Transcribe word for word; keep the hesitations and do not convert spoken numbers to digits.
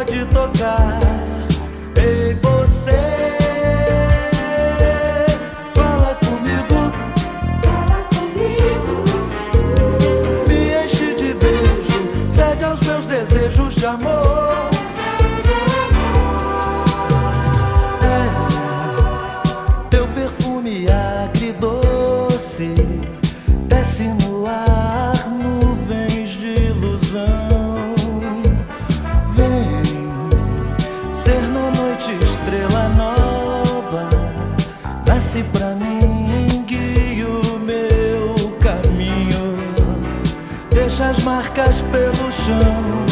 pode tocar. Ei, você, fala comigo, Fala comigo, me enche de beijo, cede aos meus desejos de amor. É, teu perfume agridoce desce no ar, nuvens de ilusão. Vem ser na noite estrela nova, nasce pra mim, guia o meu caminho, deixa as marcas pelo chão.